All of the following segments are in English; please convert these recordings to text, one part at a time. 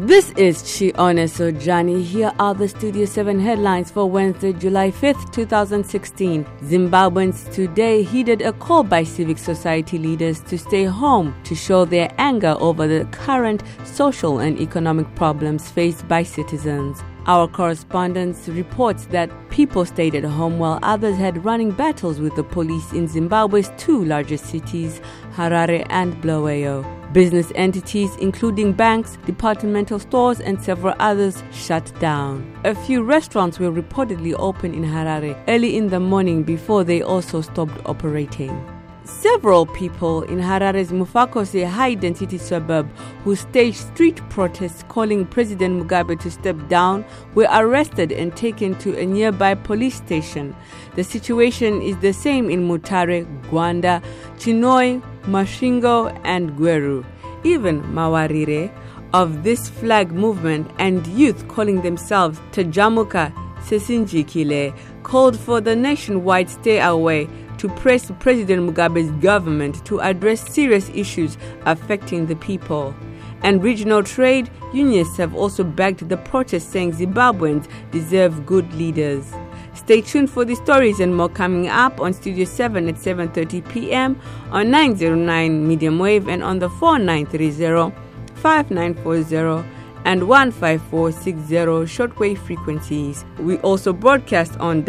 This is Chione Sojani. Here are the Studio 7 headlines for Wednesday, July 5th, 2016. Zimbabweans today heeded a call by civic society leaders to stay home to show their anger over the current social and economic problems faced by citizens. Our correspondent reports that people stayed at home while others had running battles with the police in Zimbabwe's two largest cities, Harare and Bulawayo. Business entities, including banks, departmental stores, and several others, shut down. A few restaurants were reportedly open in Harare early in the morning before they also stopped operating. Several people in Harare's Mufakose high-density suburb who staged street protests calling President Mugabe to step down were arrested and taken to a nearby police station. The situation is the same in Mutare, Gwanda, Chinoi, Mashingo, and Gweru. Even Mawarire of this flag movement and youth calling themselves Tajamuka Sesinjikile called for the nationwide stay away to press President Mugabe's government to address serious issues affecting the people. And regional trade unions have also backed the protest, saying Zimbabweans deserve good leaders. Stay tuned for these stories and more coming up on Studio 7 at 7:30 p.m. on 909 medium wave and on the 4930, 5940 and 15460 shortwave frequencies. We also broadcast on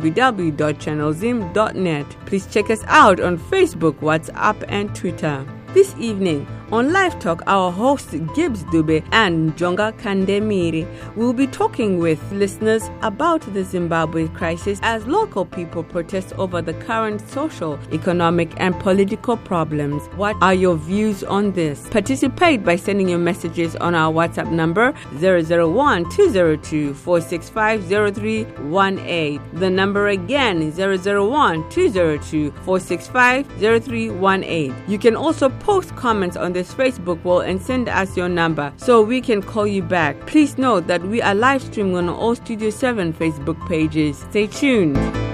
www.channelzim.net. Please check us out on Facebook, WhatsApp, and Twitter. This evening on Live Talk, our hosts Gibbs Dube and Jonga Kandemiri will be talking with listeners about the Zimbabwe crisis as local people protest over the current social, economic, and political problems. What are your views on this? Participate by sending your messages on our WhatsApp number 001-202-465-0318. The number again is 001-202-465-0318. You can also post comments on this Facebook wall and send us your number so we can call you back. Please note that we are live streaming on all Studio 7 Facebook pages. Stay tuned.